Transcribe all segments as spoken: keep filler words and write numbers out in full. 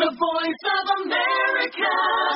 The Voice of America.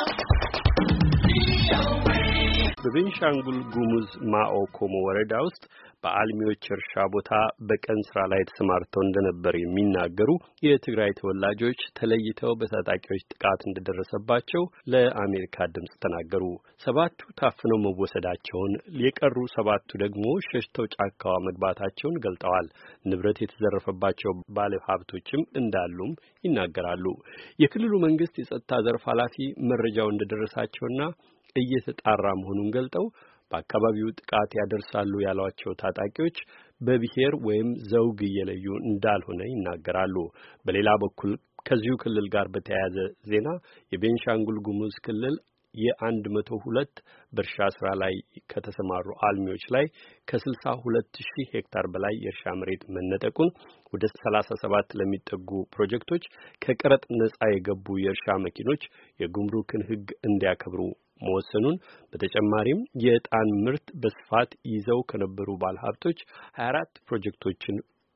በቤንሻንጉል ጉሙዝ ማኦ ኮሞ ወረዳ ውስጥ በአልሚዎች እርሻ ቦታ በቀን ስራ ላይ ተሰማርተው እንደነበር የሚናገሩ የትግራይ ተወላጆች ተለይተው በታጣቂዎች ጥቃት እንደደረሰባቸው ለአሜሪካ ድምጽ ተናገሩ። ሰባቱ ታፍነው መወሰዳቸውን፣ የቀሩ ሰባቱ ደግሞ ሸሽተው ጫካዋ መግባታቸውን ገልጠዋል። ንብረት የተዘረፈባቸው ባለ ሀብቶችም እንዳሉም ይናገራሉ። የክልሉ መንግስት የጸጥታ ዘርፍ ኃላፊ መረጃው እንደደረሳቸውና እየተጣራ መሆኑን ገልጠው በአካባቢው ጥቃት ያደርሳሉ ያሏቸው ታጣቂዎች በብሔር ወይም ዘውግ እየለዩ እንዳልሆነ ይናገራሉ። በሌላ በኩል ከዚሁ ክልል ጋር በተያያዘ ዜና የቤንሻንጉል ጉሙዝ ክልል የአንድ መቶ ሁለት በእርሻ ስራ ላይ ከተሰማሩ አልሚዎች ላይ ከስልሳ ሁለት ሺህ ሄክታር በላይ የእርሻ መሬት መነጠቁን፣ ወደ ሰላሳ ሰባት ለሚጠጉ ፕሮጀክቶች ከቀረጥ ነጻ የገቡ የእርሻ መኪኖች የጉምሩክን ሕግ እንዲያከብሩ መወሰኑን፣ በተጨማሪም የዕጣን ምርት በስፋት ይዘው ከነበሩ ባለሀብቶች ሀያ አራት ፕሮጀክቶችን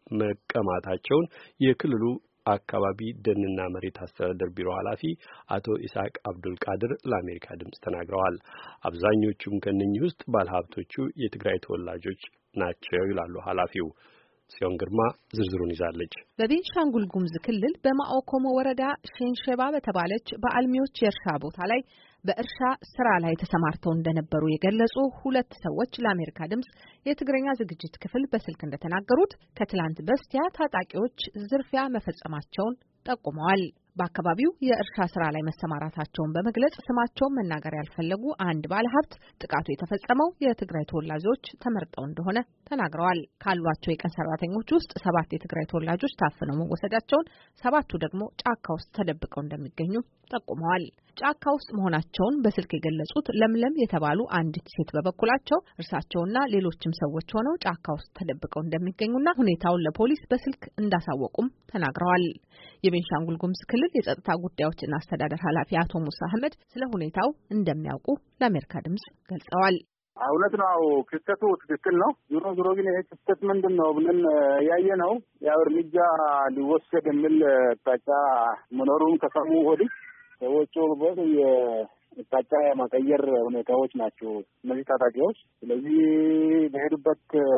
መቀማታቸውን የክልሉ አካባቢ ደንና መሬት አስተዳደር ቢሮ ኃላፊ አቶ ኢሳቅ አብዱል ቃድር ለአሜሪካ ድምጽ ተናግረዋል። አብዛኞቹም ከነኚህ ውስጥ ባለሀብቶቹ የትግራይ ተወላጆች ናቸው ይላሉ ኃላፊው። ሲዮን ግርማ ዝርዝሩን ይዛለች። በቤንሻንጉል ጉሙዝ ክልል በማኦ ኮሞ ወረዳ ሼንሸባ በተባለች በአልሚዎች የእርሻ ቦታ ላይ በእርሻ ስራ ላይ ተሰማርተው እንደነበሩ የገለጹ ሁለት ሰዎች ለአሜሪካ ድምጽ የትግረኛ ዝግጅት ክፍል በስልክ እንደተናገሩት ከትላንት በስቲያ ታጣቂዎች ዝርፊያ መፈጸማቸውን ጠቁመዋል። በአካባቢው የእርሻ ስራ ላይ መሰማራታቸውን በመግለጽ ስማቸውን መናገር ያልፈለጉ አንድ ባለሀብት ጥቃቱ የተፈጸመው የትግራይ ተወላጆች ተመርጠው እንደሆነ ተናግረዋል። ካሏቸው የቀን ሰራተኞች ውስጥ ሰባት የትግራይ ተወላጆች ታፍነው መወሰዳቸውን፣ ሰባቱ ደግሞ ጫካ ውስጥ ተደብቀው እንደሚገኙ ጠቁመዋል። ጫካ ውስጥ መሆናቸውን በስልክ የገለጹት ለምለም የተባሉ አንዲት ሴት በበኩላቸው እርሳቸውና ሌሎችም ሰዎች ሆነው ጫካ ውስጥ ተደብቀው እንደሚገኙና ሁኔታውን ለፖሊስ በስልክ እንዳሳወቁም ተናግረዋል። የቤንሻንጉል ጉሙዝ ክልል የጸጥታ ጉዳዮችና አስተዳደር ኃላፊ አቶ ሙሳ አህመድ ስለ ሁኔታው እንደሚያውቁ ለአሜሪካ ድምጽ ገልጸዋል። እውነት ነው፣ ክስተቱ ትክክል ነው። ዞሮ ዞሮ ግን ይሄ ክስተት ምንድን ነው ብለን ያየ ነው ያው እርምጃ ሊወሰድ የሚል አቅጣጫ መኖሩን ከሰሙ ወዲህ ሰዎቹ ወደ የታጫ የማቀየር ሁኔታዎች ናቸው እነዚህ ታጣቂዎች። ስለዚህ በሄዱበት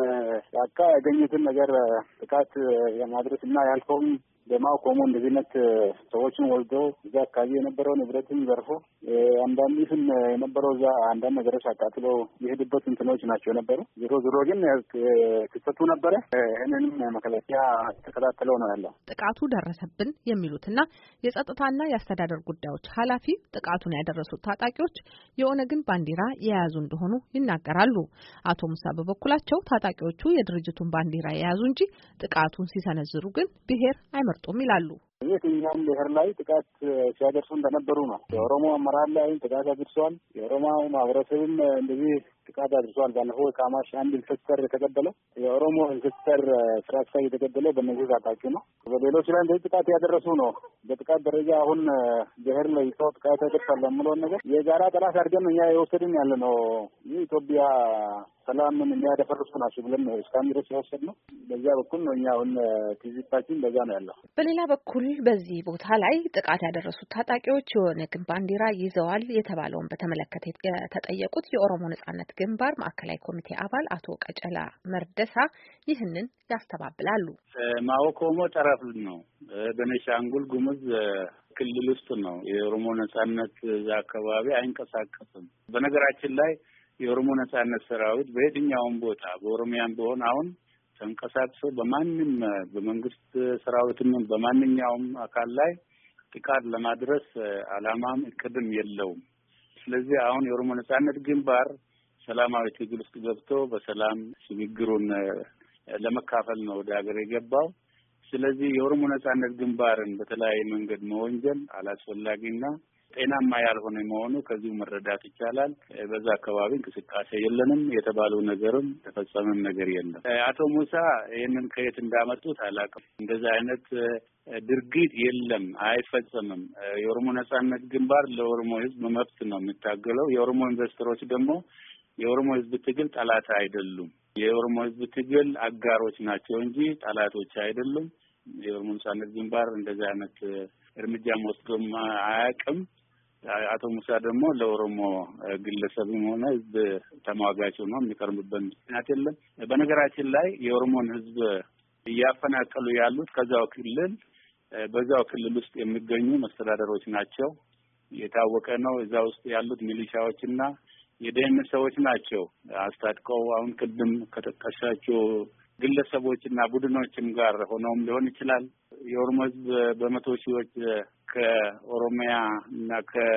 ጫካ ያገኙትን ነገር ጥቃት የማድረስ እና ያልከውም በማኦ ኮሞ እንደዚህ አይነት ሰዎችን ወልዶ እዛ አካባቢ የነበረው ንብረትን ዘርፎ አንዳንድ ይህን የነበረው እዛ አንዳንድ ነገሮች አቃጥሎ የሄዱበት እንትኖች ናቸው የነበሩ። ዞሮ ዞሮ ግን ክስተቱ ነበረ። ይህንንም መከላከያ ተከታተለው ነው ያለው። ጥቃቱ ደረሰብን የሚሉትና የጸጥታና የአስተዳደር ጉዳዮች ኃላፊ ጥቃቱን ያደረሱት ታጣቂዎች የኦነግን ባንዲራ የያዙ እንደሆኑ ይናገራሉ። አቶ ሙሳ በበኩላቸው ታጣቂዎቹ የድርጅቱን ባንዲራ የያዙ እንጂ ጥቃቱን ሲሰነዝሩ ግን ብሔር አይመርጡም ይላሉ። የትኛውም ብሔር ላይ ጥቃት ሲያደርሱ እንደነበሩ ነው። የኦሮሞ አመራር ላይ ጥቃት አድርሷል። የኦሮሞ ማህበረሰብም እንደዚህ ጥቃት አድርሷል። ባለፈው ካማሽ አንድ ኢንስፔክተር የተገደለው የኦሮሞ ኢንስፔክተር ስራ አስኪያጅ የተገደለው በእነዚህ ታጣቂ ነው። በሌሎች ላይ እንደዚህ ጥቃት ያደረሱ ነው። በጥቃት ደረጃ አሁን ብሔር ላይ ሰው ጥቃት ያደርሳል ለምለውን ነገር የጋራ ጠላት አድርገን እኛ የወሰድን ያለ ነው። ይህ ኢትዮጵያ ሰላምን የሚያደፈርሱ ናቸው ብለን እስካሁን ድረስ የወሰድነው በዚያ በኩል ነው። እኛ አሁን ፊዚካችን በዛ ነው ያለው። በሌላ በኩል በዚህ ቦታ ላይ ጥቃት ያደረሱት ታጣቂዎች የኦነግን ባንዲራ ይዘዋል የተባለውን በተመለከተ የተጠየቁት የኦሮሞ ነጻነት ግንባር ማዕከላዊ ኮሚቴ አባል አቶ ቀጨላ መርደሳ ይህንን ያስተባብላሉ። ማኦ ኮሞ ጠረፍ ነው፣ በቤንሻንጉል ጉሙዝ ክልል ውስጥ ነው። የኦሮሞ ነጻነት እዛ አካባቢ አይንቀሳቀስም። በነገራችን ላይ የኦሮሞ ነጻነት ሰራዊት በየትኛውም ቦታ በኦሮሚያም ቢሆን አሁን ተንቀሳቅሶ በማንንም በመንግስት ሰራዊትም በማንኛውም አካል ላይ ጥቃት ለማድረስ አላማም እቅድም የለውም። ስለዚህ አሁን የኦሮሞ ነጻነት ግንባር ሰላማዊ ትግል ውስጥ ገብቶ በሰላም ሽግግሩን ለመካፈል ነው ወደ ሀገር የገባው። ስለዚህ የኦሮሞ ነጻነት ግንባርን በተለያየ መንገድ መወንጀል አላስፈላጊና ጤናማ ያልሆነ መሆኑ ከዚሁ መረዳት ይቻላል። በዛ አካባቢ እንቅስቃሴ የለንም የተባለው ነገርም ተፈጸመም ነገር የለም። አቶ ሙሳ ይህንን ከየት እንዳመጡት አላውቅም። እንደዛ አይነት ድርጊት የለም፣ አይፈጸምም። የኦሮሞ ነጻነት ግንባር ለኦሮሞ ሕዝብ መብት ነው የሚታገለው። የኦሮሞ ኢንቨስተሮች ደግሞ የኦሮሞ ሕዝብ ትግል ጠላት አይደሉም። የኦሮሞ ሕዝብ ትግል አጋሮች ናቸው እንጂ ጠላቶች አይደሉም። የኦሮሞ ነጻነት ግንባር እንደዛ አይነት እርምጃ ወስዶም አያውቅም። አቶ ሙሳ ደግሞ ለኦሮሞ ግለሰብም ሆነ ህዝብ ተሟጋች ነው የሚቀርብበት ምክንያት የለም። በነገራችን ላይ የኦሮሞን ህዝብ እያፈናቀሉ ያሉት ከዛው ክልል በዛው ክልል ውስጥ የሚገኙ መስተዳደሮች ናቸው። የታወቀ ነው። እዛ ውስጥ ያሉት ሚሊሻዎችና የደህንነት ሰዎች ናቸው። አስታጥቀው አሁን ቅድም ከተጠቀሳቸው ግለሰቦችና ቡድኖችም ጋር ሆነውም ሊሆን ይችላል። የኦሮሞ ህዝብ በመቶ ሺዎች ከኦሮሚያ እና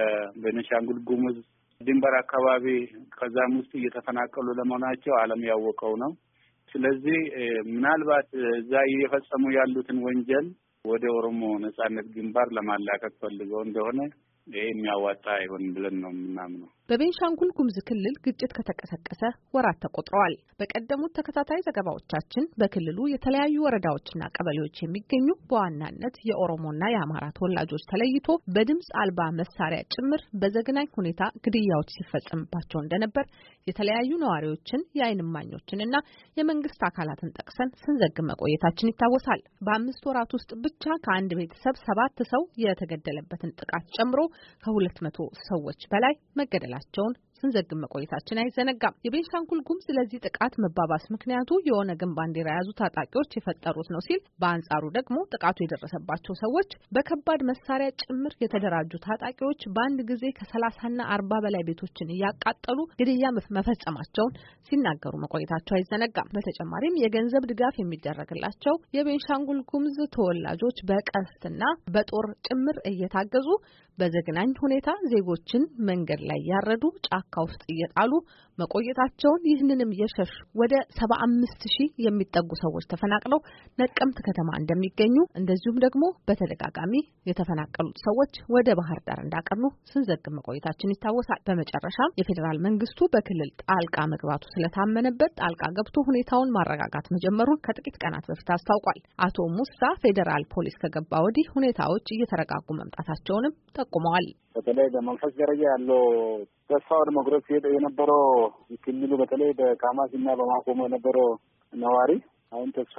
ከቤኒሻንጉል ጉሙዝ ድንበር አካባቢ ከዛም ውስጥ እየተፈናቀሉ ለመሆናቸው ዓለም ያወቀው ነው። ስለዚህ ምናልባት እዛ እየፈጸሙ ያሉትን ወንጀል ወደ ኦሮሞ ነጻነት ግንባር ለማላቀቅ ፈልገው እንደሆነ ይሄ የሚያዋጣ አይሆንም ብለን ነው የምናምነው። በቤንሻንጉል ጉሙዝ ክልል ግጭት ከተቀሰቀሰ ወራት ተቆጥረዋል። በቀደሙት ተከታታይ ዘገባዎቻችን በክልሉ የተለያዩ ወረዳዎችና ቀበሌዎች የሚገኙ በዋናነት የኦሮሞና የአማራ ተወላጆች ተለይቶ በድምጽ አልባ መሳሪያ ጭምር በዘግናኝ ሁኔታ ግድያዎች ሲፈጸምባቸው እንደነበር የተለያዩ ነዋሪዎችን፣ የዓይን እማኞችንና የመንግስት አካላትን ጠቅሰን ስንዘግብ መቆየታችን ይታወሳል። በአምስት ወራት ውስጥ ብቻ ከአንድ ቤተሰብ ሰባት ሰው የተገደለበትን ጥቃት ጨምሮ ከሁለት መቶ ሰዎች በላይ መገደላቸውን ስንዘግብ መቆየታችን አይዘነጋም። የቤንሻንጉል ጉሙዝ ለዚህ ጥቃት መባባስ ምክንያቱ የኦነግን ባንዲራ የያዙ ታጣቂዎች የፈጠሩት ነው ሲል፣ በአንጻሩ ደግሞ ጥቃቱ የደረሰባቸው ሰዎች በከባድ መሳሪያ ጭምር የተደራጁ ታጣቂዎች በአንድ ጊዜ ከሰላሳና አርባ በላይ ቤቶችን እያቃጠሉ ግድያ መፈጸማቸውን ሲናገሩ መቆየታቸው አይዘነጋም። በተጨማሪም የገንዘብ ድጋፍ የሚደረግላቸው የቤንሻንጉል ጉሙዝ ተወላጆች በቀስትና በጦር ጭምር እየታገዙ በዘግናኝ ሁኔታ ዜጎችን መንገድ ላይ ያረዱ፣ ጫካ ውስጥ እየጣሉ መቆየታቸውን፣ ይህንንም የሸሹ ወደ ሰባ አምስት ሺህ የሚጠጉ ሰዎች ተፈናቅለው ነቀምት ከተማ እንደሚገኙ፣ እንደዚሁም ደግሞ በተደጋጋሚ የተፈናቀሉት ሰዎች ወደ ባህር ዳር እንዳቀኑ ስንዘግብ መቆየታችን ይታወሳል። በመጨረሻም የፌዴራል መንግስቱ በክልል ጣልቃ መግባቱ ስለታመነበት ጣልቃ ገብቶ ሁኔታውን ማረጋጋት መጀመሩን ከጥቂት ቀናት በፊት አስታውቋል። አቶ ሙሳ ፌዴራል ፖሊስ ከገባ ወዲህ ሁኔታዎች እየተረጋጉ መምጣታቸውንም ጠቁመዋል። በተለይ በመንፈስ ደረጃ ያለው ተስፋ ወደ መጉረስ የነበረው ክልሉ በተለይ በካማሲና በማቆሞ የነበረው ነዋሪ አሁን ተስፋ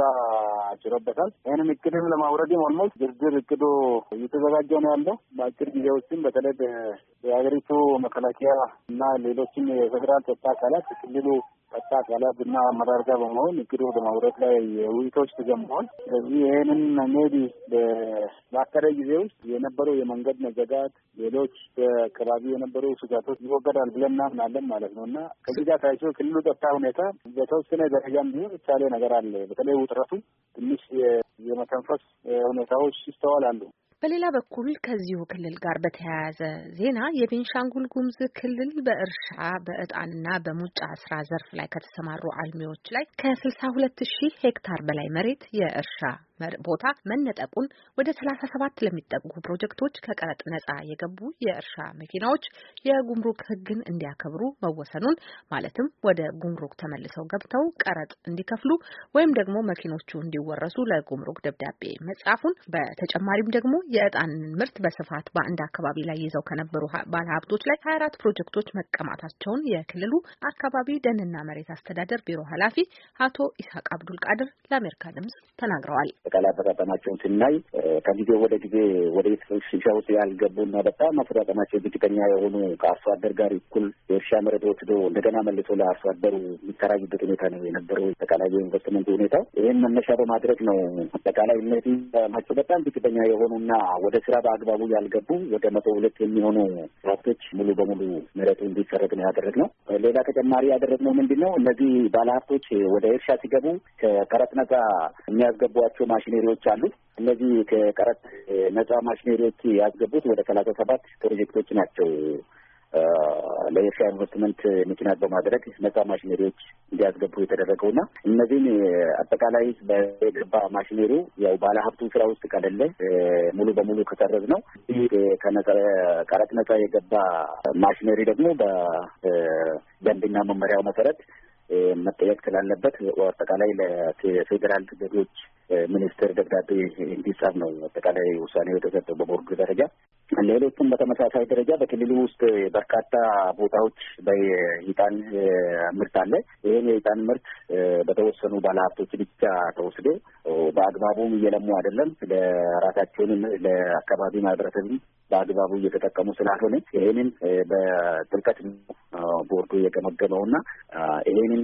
አጭሮበታል። ይህንን እቅድም ለማውረድም ኦልሞስት ዝርዝር እቅዱ እየተዘጋጀ ነው ያለው። በአጭር ጊዜ ውስጥም በተለይ በሀገሪቱ መከላከያ እና ሌሎችም የፌዴራል ጸጥታ አካላት ክልሉ ጸጥታ አካላት እና አመራር ጋር በመሆን እቅዱ ወደ ማውረድ ላይ ውይይቶች ተጀምረዋል። ስለዚህ ይህንን ሜቢ በአከረ ጊዜ ውስጥ የነበረው የመንገድ መዘጋት፣ ሌሎች በአካባቢ የነበሩ ስጋቶች ይወገዳል ብለን እናምናለን ማለት ነው እና ከዚህ ጋር ታይቶ ክልሉ ጸጥታ ሁኔታ በተወሰነ ደረጃም ቢሆን የተቻለ ነገር አለ። በተለይ ውጥረቱ ትንሽ የመተንፈስ ሁኔታዎች ይስተዋላሉ። በሌላ በኩል ከዚሁ ክልል ጋር በተያያዘ ዜና የቤንሻንጉል ጉሙዝ ክልል በእርሻ በእጣንና በሙጫ ስራ ዘርፍ ላይ ከተሰማሩ አልሚዎች ላይ ከስልሳ ሁለት ሺህ ሄክታር በላይ መሬት የእርሻ ቦታ መነጠቁን፣ ወደ ሰላሳ ሰባት ለሚጠጉ ፕሮጀክቶች ከቀረጥ ነጻ የገቡ የእርሻ መኪናዎች የጉምሩክ ሕግን እንዲያከብሩ መወሰኑን፣ ማለትም ወደ ጉምሩክ ተመልሰው ገብተው ቀረጥ እንዲከፍሉ ወይም ደግሞ መኪኖቹ እንዲወረሱ ለጉምሩክ ደብዳቤ መጻፉን፣ በተጨማሪም ደግሞ የእጣን ምርት በስፋት በአንድ አካባቢ ላይ ይዘው ከነበሩ ባለሀብቶች ላይ ሀያ አራት ፕሮጀክቶች መቀማታቸውን የክልሉ አካባቢ ደንና መሬት አስተዳደር ቢሮ ኃላፊ አቶ ኢስሐቅ አብዱል ቃድር ለአሜሪካ ድምጽ ተናግረዋል። ጠቅላላ አፈጻጸማቸውን ስናይ ከጊዜ ወደ ጊዜ ወደ ኢንዱስትሪ ውስጥ ያልገቡና በጣም አፈጻጸማቸው ዝቅተኛ የሆኑ ከአርሶ አደር ጋር እኩል የእርሻ መሬት ወስዶ እንደገና መልሶ ለአርሶ አደሩ የሚከራይበት ሁኔታ ነው የነበረው። አጠቃላይ የኢንቨስትመንት ሁኔታው ይህን መነሻ በማድረግ ነው አጠቃላይ እነዚህ ማቸው በጣም ዝቅተኛ የሆኑና ወደ ስራ በአግባቡ ያልገቡ ወደ መቶ ሁለት የሚሆኑ ሀብቶች ሙሉ በሙሉ መሬቱ እንዲሰረግ ነው ያደረግነው። ሌላ ተጨማሪ ያደረግነው ምንድን ነው? እነዚህ ባለሀብቶች ወደ እርሻ ሲገቡ ከቀረጥ ነጻ የሚያስገቧቸው ማሽነሪዎች አሉ። እነዚህ ከቀረጥ ነጻ ማሽነሪዎች ያስገቡት ወደ ሰላሳ ሰባት ፕሮጀክቶች ናቸው። ለእርሻ ኢንቨስትመንት ምክንያት በማድረግ ነጻ ማሽነሪዎች እንዲያስገቡ የተደረገውና እነዚህን አጠቃላይ በገባ ማሽነሪው ያው ባለሀብቱ ስራ ውስጥ ከሌለ ሙሉ በሙሉ ከሰረዝ ነው። ከቀረጥ ነጻ የገባ ማሽነሪ ደግሞ በደንብና መመሪያው መሰረት መጠየቅ ስላለበት አጠቃላይ ለፌዴራል ገቢዎች ሚኒስቴር ደብዳቤ እንዲጻፍ ነው አጠቃላይ ውሳኔው የተሰጠው በቦርዱ ደረጃ። ሌላ ሌሎችም በተመሳሳይ ደረጃ በክልሉ ውስጥ በርካታ ቦታዎች በኢጣን ምርት አለ። ይህን የኢጣን ምርት በተወሰኑ ባለሀብቶች ብቻ ተወስዶ በአግባቡም እየለሙ አይደለም፣ ለራሳቸውንም ለአካባቢ ማህበረሰብም በአግባቡ እየተጠቀሙ ስላልሆነ ይህንን በጥልቀት ቦርዱ የገመገመውና ይህንን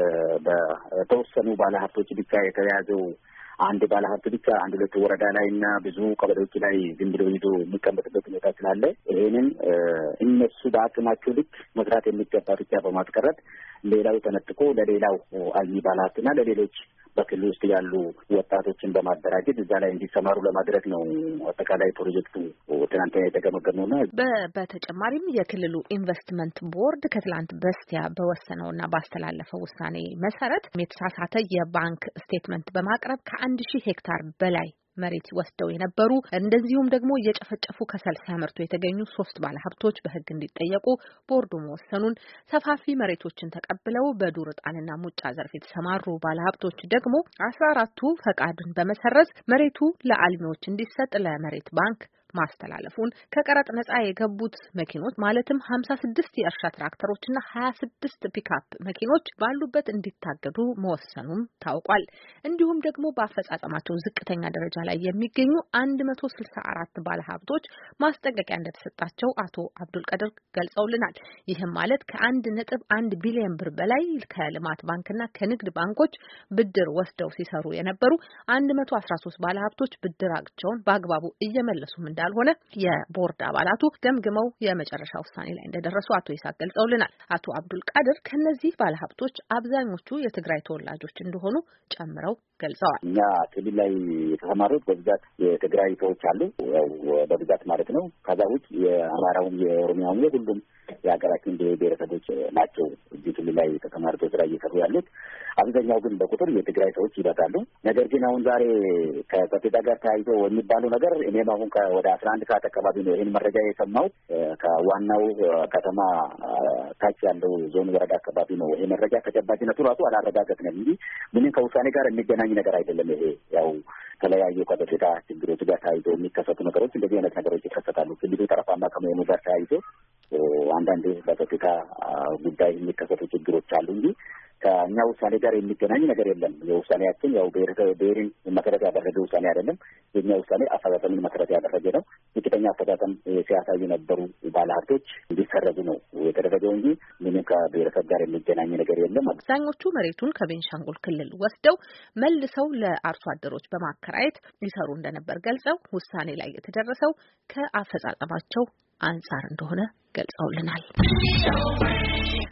በተወሰኑ ባለሀብቶች ብቻ የተያዘው አንድ ባለሀብት ብቻ አንድ ሁለት ወረዳ ላይ እና ብዙ ቀበሌዎች ላይ ዝም ብሎ ይዞ የሚቀመጥበት ሁኔታ ስላለ ይሄንን እነሱ በአቅማቸው ልክ መስራት የሚገባ ብቻ በማስቀረት ሌላው ተነጥቆ ለሌላው አልሚ ባለሀብትና ለሌሎች በክልል ውስጥ ያሉ ወጣቶችን በማደራጀት እዛ ላይ እንዲሰማሩ ለማድረግ ነው አጠቃላይ ፕሮጀክቱ ትናንትና የተገመገመውና በተጨማሪም የክልሉ ኢንቨስትመንት ቦርድ ከትላንት በስቲያ በወሰነውና ባስተላለፈው ውሳኔ መሰረት የተሳሳተ የባንክ ስቴትመንት በማቅረብ ከአንድ ሺህ ሄክታር በላይ መሬት ወስደው የነበሩ እንደዚሁም ደግሞ እየጨፈጨፉ ከሰል ሲያመርቱ የተገኙ ሶስት ባለሀብቶች በሕግ እንዲጠየቁ ቦርዱ መወሰኑን፣ ሰፋፊ መሬቶችን ተቀብለው በዱር ዕጣንና ሙጫ ዘርፍ የተሰማሩ ባለሀብቶች ደግሞ አስራ አራቱ ፈቃድን በመሰረዝ መሬቱ ለአልሚዎች እንዲሰጥ ለመሬት ባንክ ማስተላለፉን፣ ከቀረጥ ነጻ የገቡት መኪኖች ማለትም ሀምሳ ስድስት የእርሻ ትራክተሮችና ሀያ ስድስት ፒክአፕ መኪኖች ባሉበት እንዲታገዱ መወሰኑም ታውቋል። እንዲሁም ደግሞ በአፈጻጸማቸው ዝቅተኛ ደረጃ ላይ የሚገኙ አንድ መቶ ስልሳ አራት ባለሀብቶች ማስጠንቀቂያ እንደተሰጣቸው አቶ አብዱል ቀድር ገልጸውልናል። ይህም ማለት ከአንድ ነጥብ አንድ ቢሊዮን ብር በላይ ከልማት ባንክና ከንግድ ባንኮች ብድር ወስደው ሲሰሩ የነበሩ አንድ መቶ አስራ ሶስት ባለሀብቶች ብድራቸውን በአግባቡ እየመለሱም እንዳልሆነ የቦርድ አባላቱ ገምግመው የመጨረሻ ውሳኔ ላይ እንደደረሱ አቶ ይሳቅ ገልጸውልናል። አቶ አብዱል ቃድር ከነዚህ ባለሀብቶች አብዛኞቹ የትግራይ ተወላጆች እንደሆኑ ጨምረው ገልጸዋል። እኛ ክልል ላይ የተሰማሩት በብዛት የትግራይ ሰዎች አሉ፣ ያው በብዛት ማለት ነው። ከዛ ውጭ የአማራውም የኦሮሚያውም የሁሉም የሀገራችን ብሔረሰቦች ናቸው እዚህ ክልል ላይ ተሰማርተው ስራ እየሰሩ ያሉት። አብዛኛው ግን በቁጥር የትግራይ ሰዎች ይበዛሉ። ነገር ግን አሁን ዛሬ ከጸጥታ ጋር ተያይዞ የሚባለው ነገር እኔም አሁን ወደ አስራ አንድ ሰዓት አካባቢ ነው ይህን መረጃ የሰማሁት። ከዋናው ከተማ ታች ያለው ዞን ወረዳ አካባቢ ነው ይሄ መረጃ። ተጨባጭነቱ ራሱ አላረጋገጥንም እንጂ ምንም ከውሳኔ ጋር የሚገናኝ ነገር አይደለም። ይሄ ያው ተለያዩ ከጸጥታ ችግሮች ጋር ተያይዞ የሚከሰቱ ነገሮች እንደዚህ አይነት ነገሮች ይከሰታሉ። ክልሉ ጠረፋማ ከመሆኑ ጋር ተያይዞ አንዳንድ በጸጥታ ጉዳይ የሚከሰቱ ችግሮች አሉ እንጂ ከእኛ ውሳኔ ጋር የሚገናኝ ነገር የለም። የውሳኔያችን ያው ብሔርን መሰረት ያደረገ ውሳኔ አይደለም። የኛ ውሳኔ አፈጻጸምን መሰረት ያደረገ ነው። ዝቅተኛ አፈጻጸም ሲያሳዩ የነበሩ ባለሀብቶች እንዲሰረዙ ነው የተደረገው እንጂ ምንም ከብሔረሰብ ጋር የሚገናኝ ነገር የለም። አብዛኞቹ መሬቱን ከቤንሻንጉል ክልል ወስደው መልሰው ለአርሶ አደሮች በማከራየት ሊሰሩ እንደነበር ገልጸው ውሳኔ ላይ የተደረሰው ከአፈጻጸማቸው አንጻር እንደሆነ ገልጸውልናል።